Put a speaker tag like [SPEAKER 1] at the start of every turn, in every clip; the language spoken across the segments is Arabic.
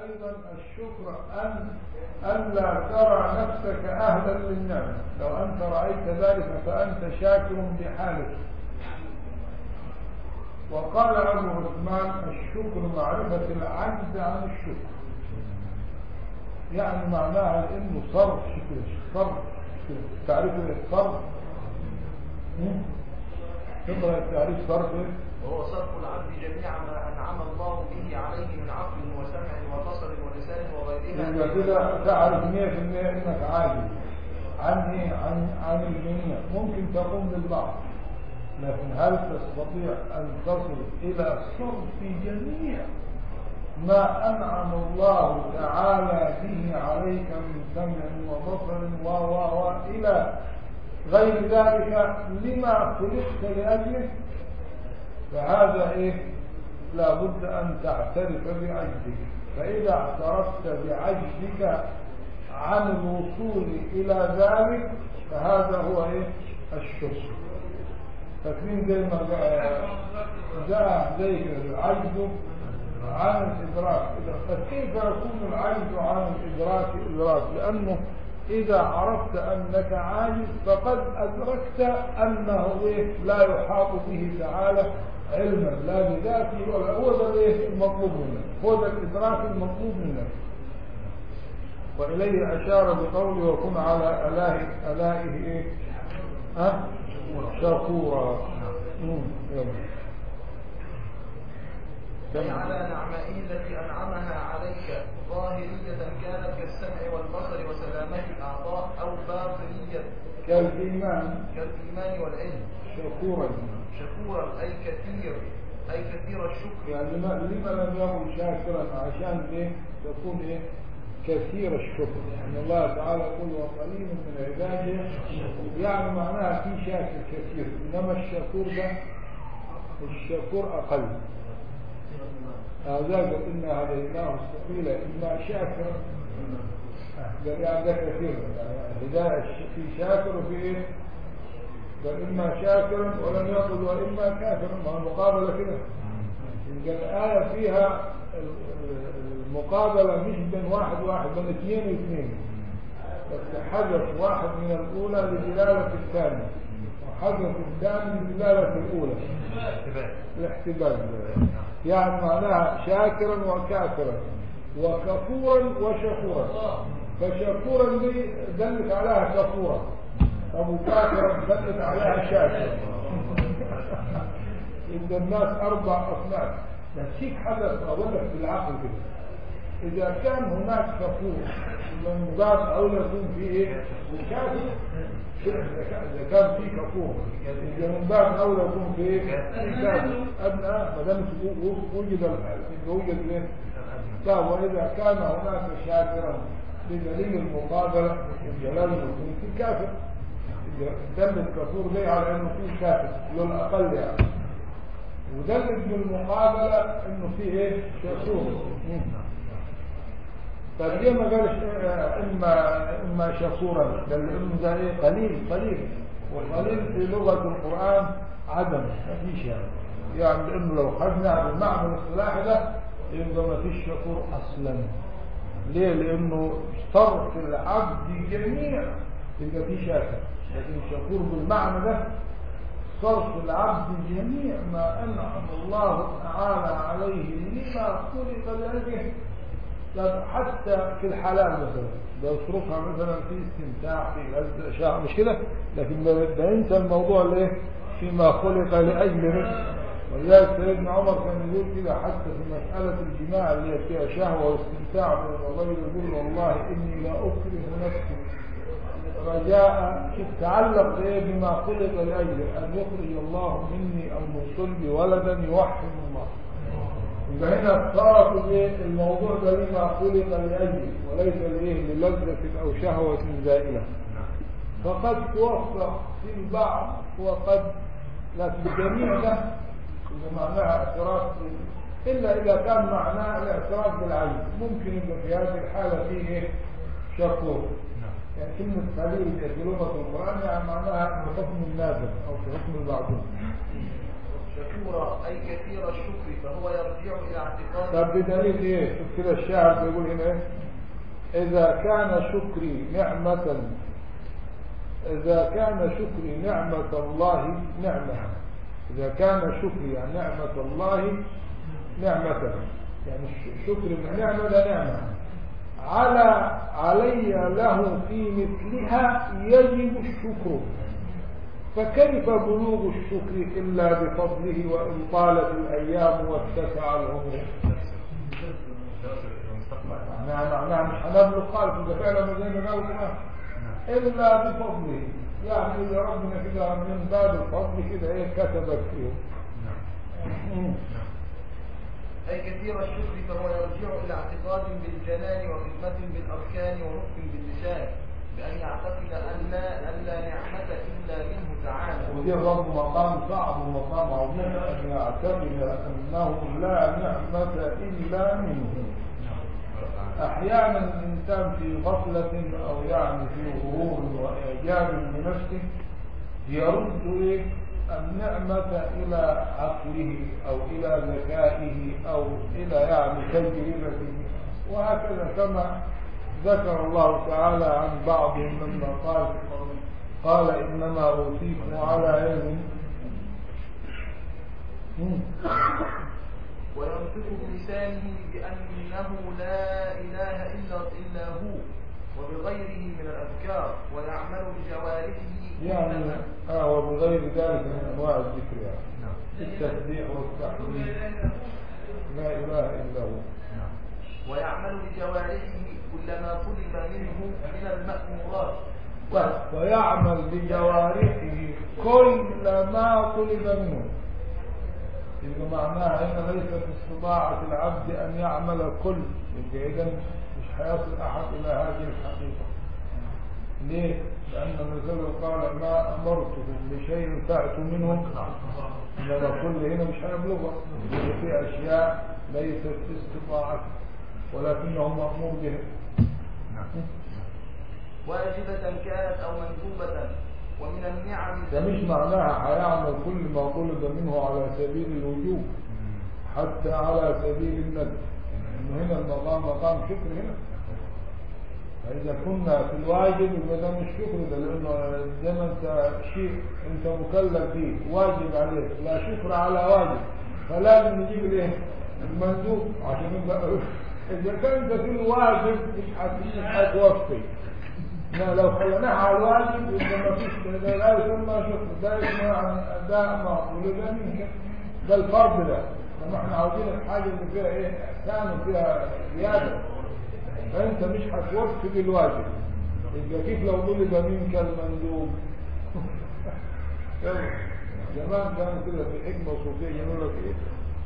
[SPEAKER 1] أيضا الشكر أن لا ترى نفسك أهلا للنعمة. لو أنت رأيت ذلك فأنت شاكر بحالك. وقال أبو عثمان الشكر معرفة العجز عن الشكر، يعني معناها إنه صرف شكر. تعرف الصرف؟ تقرأ التعريف صرف؟
[SPEAKER 2] وهو صرف العبد جميع ما أنعم الله به عليه من عقل وسمع وبصر ولسان وغيرها.
[SPEAKER 1] إذا كده تعرف 100% إنك عاجز عن الجميع. ممكن تقوم بالبعض، لكن هل تستطيع أن تصل إلى صرف جميع ما أنعم الله تعالى به عليك من سمع وبصر إلى غير ذلك لما خلقت لأجله؟ فهذا لا بد أن تعترف بعجزك. فإذا اعترفت بعجزك عن الوصول إلى ذلك فهذا هو الشكر. فاكرين زي ما جاء زي العجز عن الإدراك. فكيف يكون العجز عن الإدراك إدراك؟ لأنه إذا عرفت أنك عاجز فقد أدركت أنه لا يحاط به تعالى علما لا بذاته ولا. هو ده المطلوب منك، هو ده الإدراك المطلوب منك. وإليه أشار بقوله وكن على آلائه شكورا.
[SPEAKER 2] أي على نعمائه التي أنعمها عليك ظاهرية كانت كالسمع والبصر وسلامة الأعضاء أو باطنية
[SPEAKER 1] كالإيمان
[SPEAKER 2] والعلم. شكورا أي كثير الشكر.
[SPEAKER 1] يعني لما لم يكن شاكرا؟ عشان تكون كثير الشكر. يعني الله تعالى يقول وقليل من عباده، يعني معناها في شاكر كثير، إنما الشكور أقل. هذا إنا هديناه السبيل إما شاكرا يعني ده كثير. يعني هداية في شاكر وفي فإما شاكرا ولم يقل وإما كافرا، ما المقابلة كده. الآية فيها المقابلة مش بين واحد بين اثنين، بس حذف واحد من الأولى لدلالة الثاني وحذف الثاني لدلالة الأولى الاحتبال. يعني معناها شاكرا وكافرا وكفورا وشكورا. فشكورا دي دلت عليها كفورا، أبو كافرا دلت عليها شاكرا. إذا الناس 4 أصناف. نسيك حدث أولك بالعقل كده. إذا كان هناك كفور من باب أولى يكون فيه كافر. إذا كان فيه كفور إذا من باب أولى يكون فيه كافر أدنى ما دام وجد وإذا كان هناك شاكرا بدليل المقابلة الجلال يكون فيه كافر. إذا دل الكفور ده على إنه فيه كافر للأقل يعني، ودلت بالمقابلة إنه فيه شكور. طيب ليه ما قالش إما شكورا؟ لأنه ده قليل والقليل في لغة القرآن عدم، ما فيش يعني لأنه لو خدنا بالمعنى الاصطلاحي ده يبقى ما فيش شكور أصلا. ليه؟ لأنه صرف العبد جميع يبقى فيه شاكر، لكن شكور بالمعنى ده صرف العبد جميع ما أنعم الله تعالى عليه لما خلق لأجله. حتى في الحلال مثلا بيصرفها مثلا في استمتاع في لذة شهوة مش كده، لكن بينسى الموضوع اللي فيما خلق لأجله. ولذلك سيدنا عمر كان يقول كده حتى في مسألة الجماع اللي هي فيها شهوة واستمتاع من الرجل، يقول والله إني لا أكره نفسي رجاء تعلق بما خلق لأجله أن يخرج الله مني المصلب ولدا يوحد الله. يبقى هنا صارت الموضوع ده لما خلق لأجله وليس للذة أو شهوة زائلة. فقد توفق في البعض وقد لا في الجميع ده إذا معناها اعتراف إلا إذا كان معناه الاعتراف بالعجز. ممكن يبقى في هذه الحالة فيه شكور. يعني كلمة قليل في لغة القرآن يعني معناها في حكم النازل أو في حكم المعدوم.
[SPEAKER 2] شكورا أي كثير الشكر فهو يرجع إلى اعتقاد.
[SPEAKER 1] طب بدليل ايه؟ شوف كده الشاعر بيقول هنا ايه؟ إذا كان شكري نعمة الله نعمة، إذا كان شكري يعني نعمة الله نعمة، يعني شكر النعمة ده نعمة علي له في مثلها يجب الشكر، فكيف بلوغ الشكر إلا بفضله وإن طالت الأيام واتسع العمر. نعم مش هنبلغ خالص إذا فعلا زي ما قلنا إلا بفضله، يعني إذا ربنا كده من باب الفضل كده إيه كتبك فيه.
[SPEAKER 2] أي كثير الشكر فهو يرجع إلى اعتقاد بالجنان وخدمة بالأركان ونطق باللسان بأن يعتقد أن لا نعمة إلا منه تعالى.
[SPEAKER 1] ودي برضه مقام صعب ومقام عظيم، أن يعتقد أنه لا نعمة إلا منه. أحيانا الإنسان في غفلة أو يعني في غرور وإعجاب بنفسه يرد النعمة إلى عقله أو إلى ذكائه أو إلى يعني تجربته، وهكذا كما ذكر الله تعالى عن بعضهم لما قال إنما أوتيكم على علم.
[SPEAKER 2] وينطق بلسانه بأنه لا إله إلا هو وبغيره من الأذكار، ويعمل بجوارحه
[SPEAKER 1] يعني وبغير ذلك من أنواع الذكر، يعني التسبيح والتحميد لا إله إلا هو.
[SPEAKER 2] ويعمل بجوارحه كلما طلب منه من المأمورات.
[SPEAKER 1] ويعمل بجوارحه كل ما طلب منه، إذا معناها هنا ليست استطاعة العبد أن يعمل كل، إذا مش هيصل أحد إلى هذه الحقيقة. ليه؟ لأن الرسول قال ما أمرتهم بشيء فأتوا منه، إنما كل هنا مش هيبلغه، في أشياء ليست في استطاعته ولكنه مأمور بها
[SPEAKER 2] واجبة كانت أو مندوبة. ومن النعم
[SPEAKER 1] ده مش معناها هيعمل كل ما طلب منه على سبيل الوجوب، حتى على سبيل الندب، إنه هنا المقام مقام شكر هنا. فإذا كنا في الواجب يبقى ده مش شكر، ده لأنه زي ما أنت شيء أنت مكلف به واجب عليك، لا شكر على واجب، فلازم نجيب الايه؟ المندوب عشان يبقى إذا كان أنت في الواجب مش هتوفي. لو خليناها على الواجب يبقى ما فيش، ده لا يسمى شكر، ده اسمه يعني أداء معقول ده منك، ده الفرض ده. لما احنا عاوزين الحاجة اللي فيها ايه؟ إحسان وفيها زيادة، فأنت مش هتوفي بالواجب. يبقى كيف لو طلب منك المندوب؟ زمان كانوا كده في حكمة صوفية يقول لك ايه؟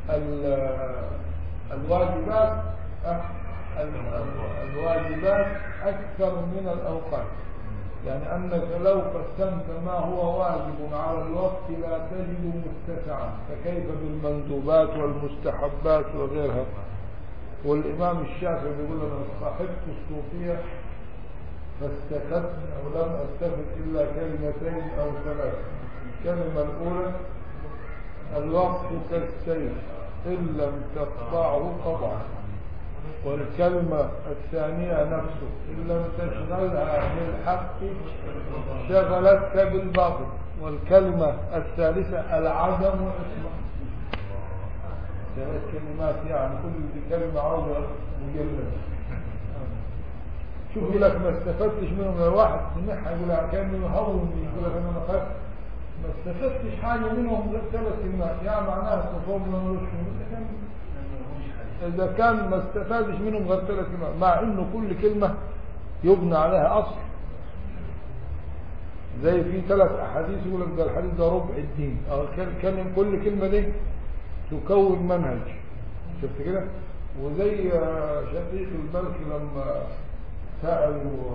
[SPEAKER 1] الواجبات أكثر من الأوقات، يعني أنك لو قسمت ما هو واجب على الوقت لا تجد متسعا، فكيف بالمندوبات والمستحبات وغيرها. والإمام الشافعي بيقول أنا صاحبت الصوفية فاستفدت أو لم أستفد إلا كلمتين أو ثلاث. الكلمة الأولى الوقت كالسيف إن لم تقطعه قطعا، والكلمة الثانية نفسه إن لم تشغلها بالحق شغلتك بالباطل، والكلمة الثالثة العدم اسمه. ثلاث كلمات يعني كل كلمة عاوزة مجلد. شوف لك ما استفدتش منهم، الواحد سمعها يقول كأنه يهون، يقول لك أنا ما استفدتش حاجة منهم غير 3 كلمات، يعني معناها استفاد من إذا كان ما استفادش منهم غير 3 كلمات، مع إنه كل كلمة يبنى عليها أصل. زي في 3 أحاديث يقول لك ده الحديث ده ربع الدين، أو كل كلمة دي تكون منهج. شفت كده؟ وزي شقيق البلخي لما سألوا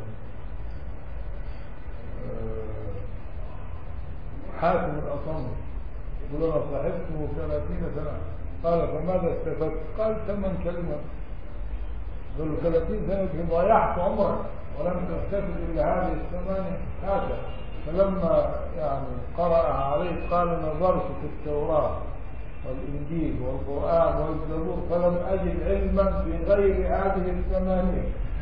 [SPEAKER 1] حاتم الأصم يقول أنا صاحبته 30 سنة، قال فماذا استفدت؟ قال 8 كلمات. قال له 30 سنة ضيعت عمرك ولم تستفد إلا هذه 8 حاجة. فلما يعني قرأ عليه قال نظرت في التوراة والإنجيل والقرآن والزبور فلم أجد علما في غير هذه الثمانية.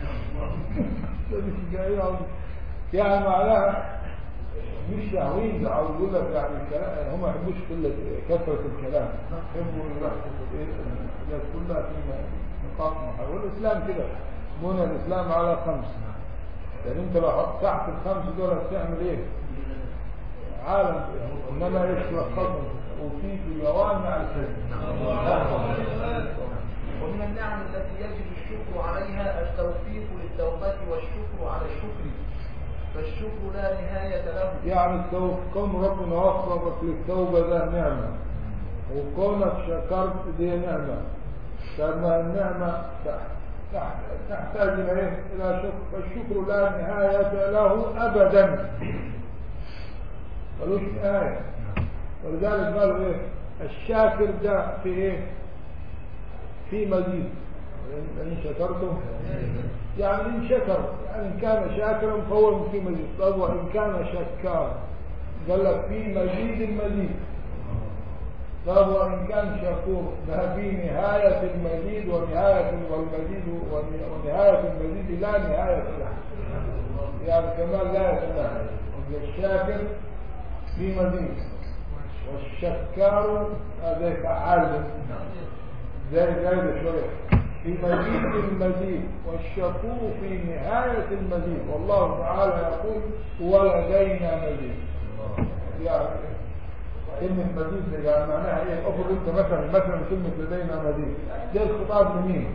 [SPEAKER 1] يعني معناها مش شهوين، عاوز يقول لك يعني الكلام هم ما يحبوش كثرة الكلام، يحبوا الحاجات كلها في نقاط محددة. والإسلام كده بني الإسلام على 5، يعني أنت لو تحت ال5 دول هتعمل إيه؟ عالم، إنما إيش تلخصهم وفي جوامع الكلم.
[SPEAKER 2] ومن النعم التي يجب الشكر عليها التوفيق للتوبة والشكر على الشكر، فالشكر لا نهاية له.
[SPEAKER 1] يعني كون ربنا وفقك للتوبة ده نعمة، وكونك شكرت دي نعمة، كما النعمة تحتاج إلى شكر، فالشكر لا نهاية له أبدا، ملوش نهاية. ولذلك قالوا إيه؟ الشاكر ده في إيه؟ في مزيد. إن شكرتم يعني إن شكر، يعني إن كان شاكرا فهو في مزيد. طب وإن كان شكار قال لك في مزيد المزيد. طب وإن كان شكور ده في نهاية المزيد ونهاية والمزيد ونهاية المزيد لا نهاية له، يعني كمان لا يتناهى. الشاكر في مزيد، والشكار هذا فعال زي شوية في مزيد المزيد، والشكور في نهاية المزيد. والله تعالى يقول ولدينا مزيد. يعني كلمة مزيد يعني معناها ايه؟ افرض انت مثلا كلمة لدينا مزيد، ده الخطاب لمين؟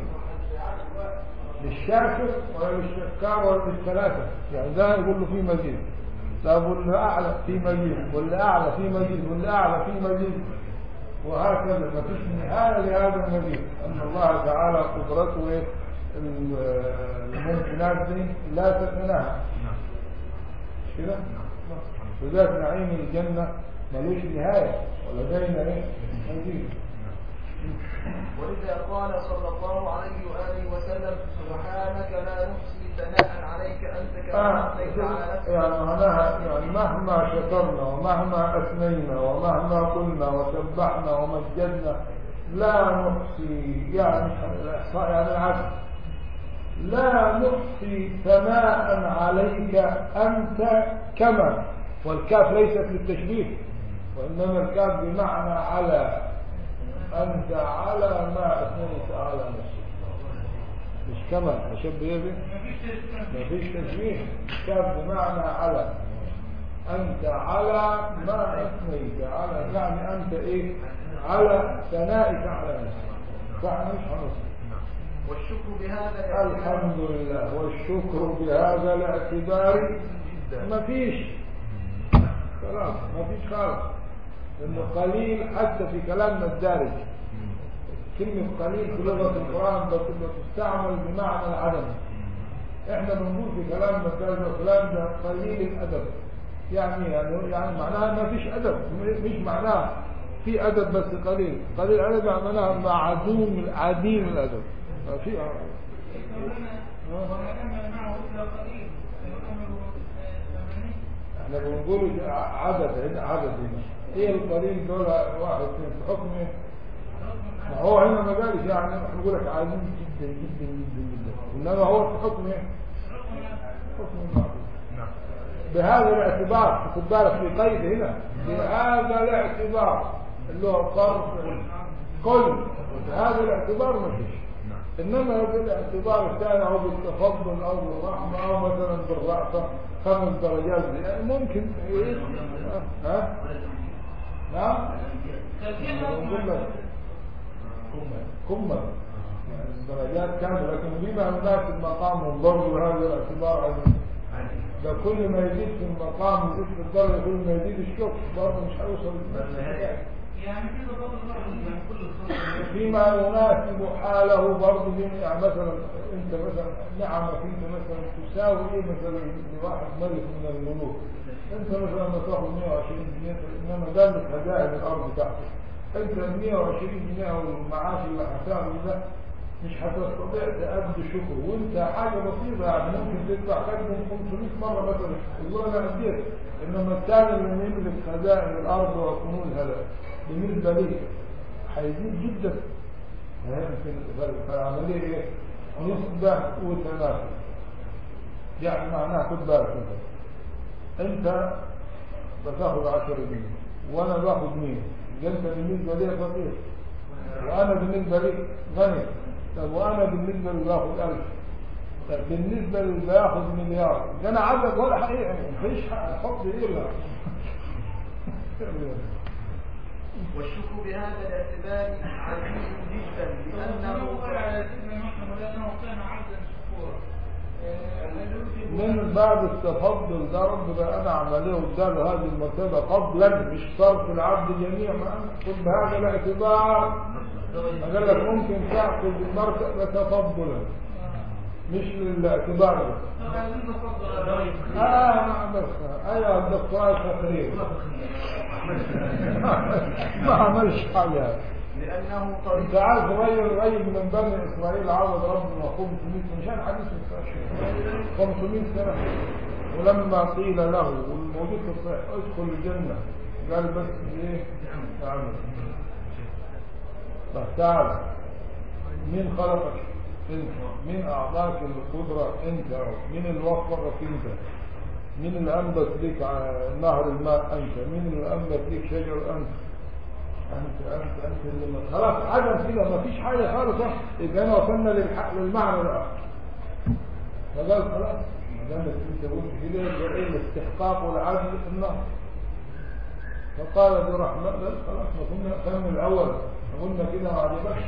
[SPEAKER 1] للشاكر ولا للشكار ولا للثلاثة؟ يعني ده يقول له في مزيد، طب واللي اعلى في مزيد، واللي اعلى في مزيد، واللي اعلى في مزيد، وهكذا ما فيش نهاية لهذا المزيد. أن الله تعالى قدرته الممكنات دي لا تتناهى كده. وذات نعيم الجنة ملوش نهاية ولدينا مزيد.
[SPEAKER 2] ولذا قال صلى الله عليه وآله وسلم سبحانك لا نحصي ثناء عليك أنت كما أثنيت على نفسك.
[SPEAKER 1] يعني معناها يعني مهما شكرنا ومهما أثنينا ومهما قلنا وسبحنا ومجدنا لا نحصي، يعني الإحصاء يعني العدد، لا نحصي ثناء عليك أنت كما، والكاف ليست للتشبيه وإنما الكاف بمعنى على، أنت على ما أثنيت على نفسك، مش كما أشبه به، ما فيش تشبيه. كاف بمعنى على، أنت على ما أثنيت على، يعني أنت إيه؟ على ثنائك على نفسك، فإحنا مش هنصر.
[SPEAKER 2] والشكر بهذا
[SPEAKER 1] الحمد لله، والشكر بهذا الاعتبار ما فيش خلاص، ما فيش خالص، إنه قليل حتى في كلامنا الدارج. كلمة قليل في لغة القرآن بتستعمل بمعنى العدم. احنا بنقول في كلامنا الدارج وكلام ده قليل الأدب، يعني معناها ما فيش أدب، مش معناها في أدب بس قليل الأدب، معناها معدوم عديم الأدب. ما في احنا بنقول عدد ايه القليل دول؟ واحد اثنين في حكم ايه؟ ما هو هنا ما قالش يعني نقول لك عظيم جدا جدا جدا جدا، انما هو في حكم ايه؟ حكم المعروف. بهذا الاعتبار خد بالك في قيد هنا، بهذا الاعتبار اللي هو صرف كل، بهذا الاعتبار ما فيش. انما بالاعتبار الثاني او بالتفضل او بالرحمه او مثلا بالرأفه 5 درجات يعني ممكن ها نعم نقول لك كمل درجات كامله، لكن بما يناسب مقامهم برضه هذا الاعتبار عظيم. ده كل ما يزيد في المقام يزيد في الدرجه، كل ما يزيد الشكر برضه مش هيوصل للنهايه. يعني فيما يناسب حاله برضه. يعني مثلا انت مثلا نعمة انت مثلا تساوي ايه مثلا لواحد ملك من الملوك، انت مثلا لما تاخذ 120 جنيه، انما ده لك هدايا الارض بتاعتك، انت 120 جنيه والمعاش اللي هتاخده ده مش هتستطيع تأدي شكر، وانت حاجة بسيطة يعني ممكن تدفع خدمه 500 مرة مثلا والله لا أديك. إنما الثاني اللي يملك خزائن الأرض وكنوزها بالنسبة لي هيزيد جدا. فالعملية إيه؟ نسبة وتناسب. يعني معناها خد بالك أنت بتاخد 10 جنيه وأنا باخد 100، أنت بالنسبة لي فقير وأنا بالنسبة لي غني. طب وأنا بالنسبة لي باخد 1000، طب بالنسبة لي باخد مليار، ده أنا عدد ولا حقيقة مفيش حط إيه.
[SPEAKER 2] والشكر بهذا الاعتبار عزيز جدا لأنه
[SPEAKER 1] من بعد التفضل ده ربنا أنعم عليه واداله هذه المرتبة فضلا، مش صرف العبد جميع ما خذ بهذا الاعتبار. قال لك ممكن تأخذ المرتبة تفضلا مش للاعتبار بس. نعم بس أيها الدكتوراه الفخرية ما عملش حاجة.
[SPEAKER 2] لأنه طريق
[SPEAKER 1] انت عارف رجل من بني إسرائيل عوض ربنا 500 مشان حديث مستشفى 500 سنة، ولما قيل له والموجود في الصحيح ادخل الجنة قال بس ايه تعمل. طب تعال، مين خلقك؟ انت. مين اعطاك القدرة؟ انت. مين اللي وفقك؟ انت. مين اللي انبت لك نهر الماء؟ انت. مين اللي انبت لك شجر؟ انت اللي خلاص عدم كده ما فيش حاجة خالص. يبقى انا وصلنا للمعنى ده. فقال خلاص ما دام انت قلت كده يبقى ايه الاستحقاق والعدل النهر. فقال برحمة خلاص ما كنا من الاول قلنا كده ما عجبكش.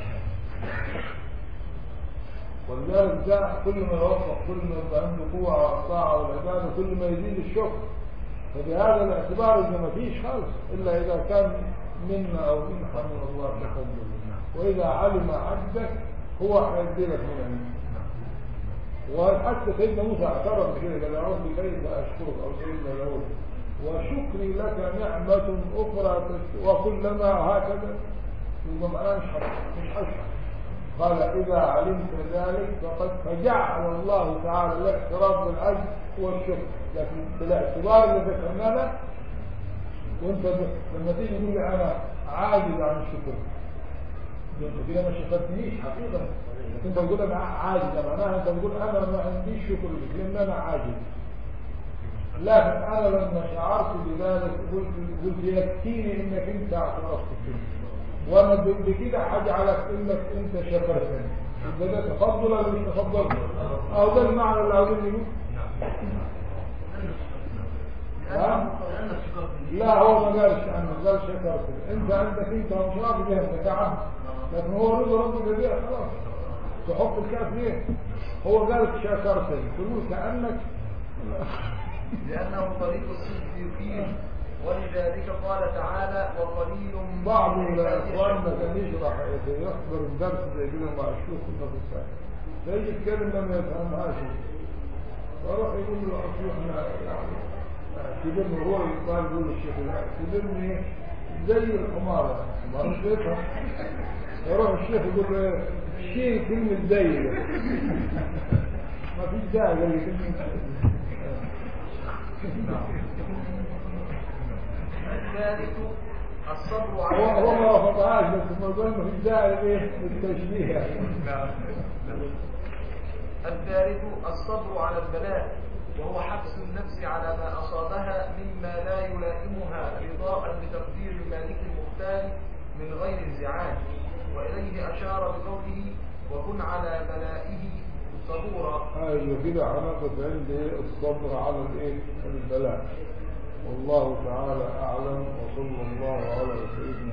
[SPEAKER 1] ولذلك ده كل ما يوفق كل ما يبقى عنده قوة والطاعة والعبادة كل ما يزيد الشكر. فبهذا الاعتبار إذا ما فيش خالص إلا إذا كان منا أو منحة من الله تقبل. وإذا علم عبدك هو هيديلك من عنده. وحتى سيدنا موسى اعترف بكده قال يا رب كيف أشكرك أو سيدنا داود وشكري لك نعمة أخرى وكلما هكذا يبقى معناه مش حشر. قال إذا علمت ذلك فقد فجعل الله تعالى الاعتراف بالعجز والشكر. لكن بالاعتبار اللي ذكرنا له وانت لما تيجي تقول لي انا عاجز عن الشكر انت كده ما شكرتنيش حقيقه. انت تقول انا عاجز معناها انت تقول انا ما عنديش شكر لك لان انا عاجز. لكن انا لما شعرت بذلك قلت يكفيني انك انت اعترفت بكده وانا بكده هجعلك انك انت شكرتني. يبقى ده تفضل ولا مش تفضل؟ او ده المعنى اللي عاوزين نقول. لا هو ما قالش عنه قال شكرت. انت عندك انت مش راضي بها انت كعبد، لكن هو رضا ربك بها خلاص تحط الكاف ليه. هو قال شكرتني تقول كأنك
[SPEAKER 2] لأنه طريق الصدق فيه. ولذلك قال تعالى وقليل
[SPEAKER 1] بعض الإخوان ما كان يشرح يحضر الدرس زي كده مع الشيوخ كنا في الساعة فيجي يتكلم لما يفهمهاش فروح يقول له أصل احنا كبرني هو يقال يقول للشيخ كبرني زي الحمار ما مش بيفهم. يروح الشيخ يقول له شيل كلمة زي ما فيش داعي قال لي كلمة
[SPEAKER 2] الثالث الصبر على
[SPEAKER 1] هو ما وافقهاش بس ما قال ما فيش داعي ايه للتشبيه.
[SPEAKER 2] الثالث الصبر على البلاء وهو حبس النفس على ما أصابها مما لا يلائمها رضاء بتقدير المالك المختار من غير انزعاج. وإليه أشار بقوله وكن على بلائه صبورا.
[SPEAKER 1] ايوه كده علاقة عند الصبر على البلاء. والله تعالى أعلم وصلى الله على سيدنا